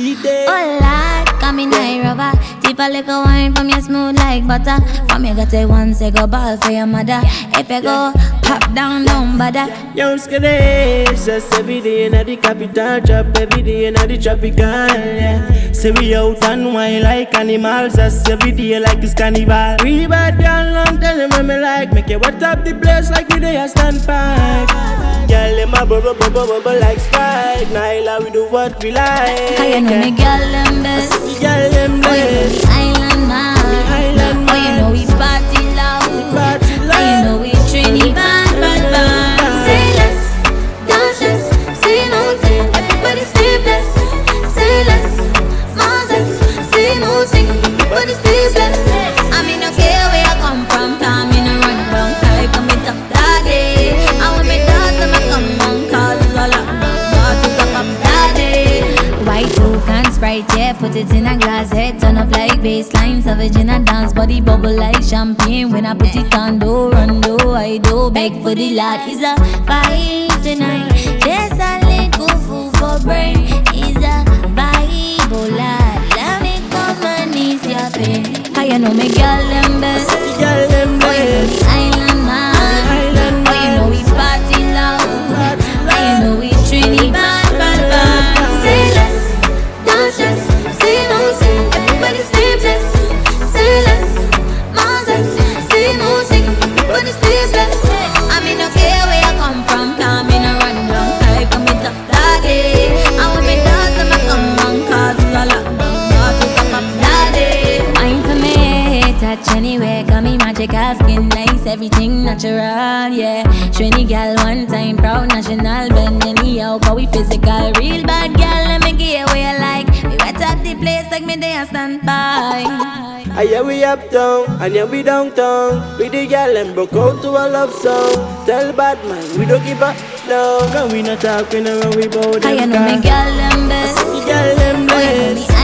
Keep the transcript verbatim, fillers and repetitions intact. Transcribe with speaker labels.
Speaker 1: Oh Lord, come in my rubber. Tip a little wine from your smooth like butter. From you got a one say go ball for your mother. If you go pop down, don't bother.
Speaker 2: Young skadage, just every day in the capital trap, every day in the tropical, yeah. Say we out and wine like animals, just every day like it's carnival. We bad girl, I'm telling me me like, make you wet up the place like we dey a stand back. Girl, them a bubble, bubble, bubble like Sprite. Nyla, we do what we like.
Speaker 1: Cause you know me girl them best.
Speaker 2: Girl, them best.
Speaker 1: Island man.
Speaker 2: Island man.
Speaker 1: Oh, you know we party loud.
Speaker 2: Party loud.
Speaker 1: Oh, you know we Trini bad, bad, bad. Say less, dance less, say no thing. Everybody stay blessed. Say less, more sex, say no thing. Everybody stay blessed. I mean, okay, where I come from, come in a run down type, come in tough daddy. I want me dance, and I come down, cause it's all up, parties up, up daddy. White Coke and Sprite, yeah, put it in a glass, head turn up like baseline, savage in a dance, body bubble like champagne. When I put it on, do run, do I do beg for the lad. It's a vibe tonight, just a little food for brain. It's a vibe, oh lad, let me come and ease your pain. How you know me girl them best?
Speaker 2: Girl, them
Speaker 1: Oh, you know me
Speaker 2: best.
Speaker 1: island man.
Speaker 2: Island
Speaker 1: Oh, you know we party loud. Oh, you know we Trini bad, bad, bad. Say less, dance less, say no thing. Everybody stay blessed. Say less, more sex, say no thing. Everybody stay blessed. I mean, okay, where I come from, come in a run down type, come in tough daddy. I want me dance and I come down, cause it's a lot down, not to suck up daddy. Wine for me, touch anywhere, come in magical, skin nice, everything natural, yeah. Trini gal one time, proud national, bend anyhow, cause we physical. Real bad gal, let me give you what you like. We wet up the place like me there stand by.
Speaker 2: I hear we uptown, and yeah we downtown. We the girl and broke out to a love song. Tell bad man, we don't give up, no. Cause we not talking when we bow
Speaker 1: How
Speaker 2: them
Speaker 1: you know me
Speaker 2: down.
Speaker 1: girl them best?
Speaker 2: Girl, them
Speaker 1: Oh, you know me
Speaker 2: best.